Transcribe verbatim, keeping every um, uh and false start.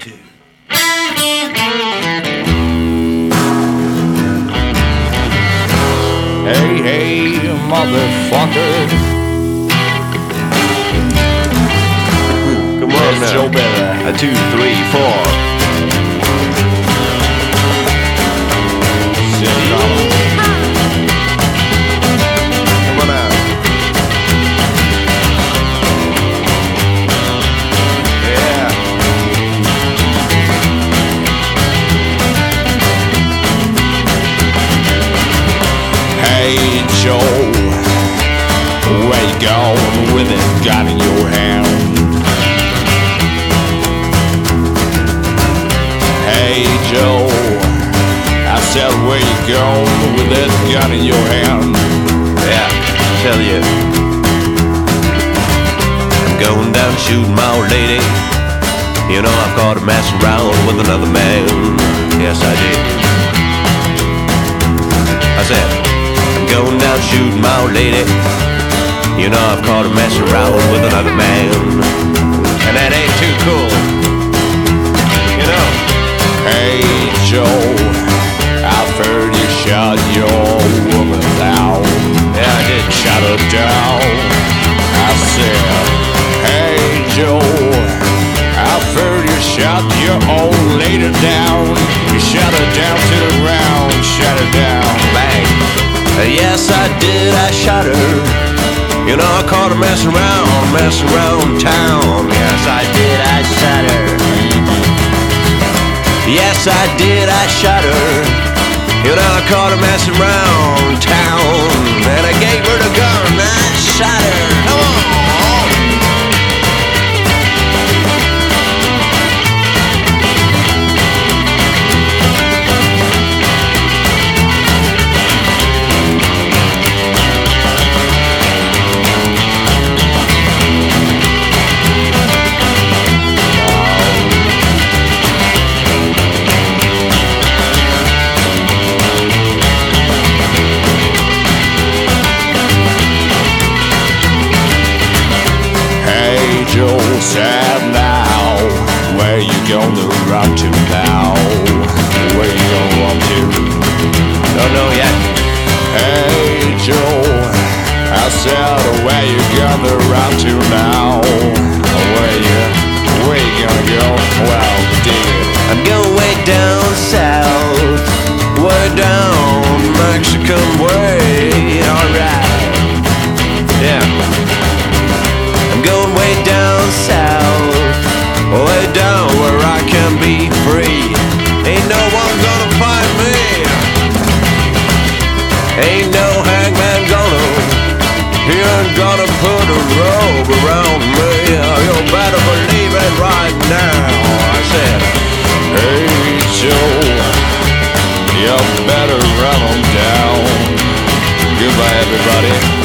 too. Hey, hey, motherfucker. Come on That's now. Joe Better. A two, three, four. Sit down. Come on out. Yeah. Hey, Joe, where you going with it? Got in your hand. Hey, Joe, I said, where you going with that gun in your hand? Yeah, tell you. I'm going down shooting my old lady. You know I've caught her messing around with another man. Yes, I did. I said, I'm going down shooting my old lady. You know I've caught her messing around with another man. And that ain't too cool. You know. Hey, Joe, I've heard you shot your woman down. Yeah, I did. Shot her down. I said, hey, Joe, I've heard you shot your old lady down. You shot her down to the ground. Shot her down. Bang. Uh, yes, I did. I shot her. You know, I caught her messing around, messing around town. Yes, I did. I shot her. Yes, I did. I shot her. You know, I caught her messing around town. And I gave her the gun. I shot her. Come on. Joe said now, where you gonna run to now? Where you gonna run to? Don't know yet. Hey Joe, I said, where you gonna run to now? Where you, where you gonna go? Well, dig it. I'm going way down south, way down Mexican way. Alright. Yeah. I'm going way down south, way down where I can be free. Ain't no one gonna find me. Ain't no hangman gonna, he ain't gonna put a robe around me. You better believe it right now. I said, hey Joe, you better run 'em down. Goodbye everybody.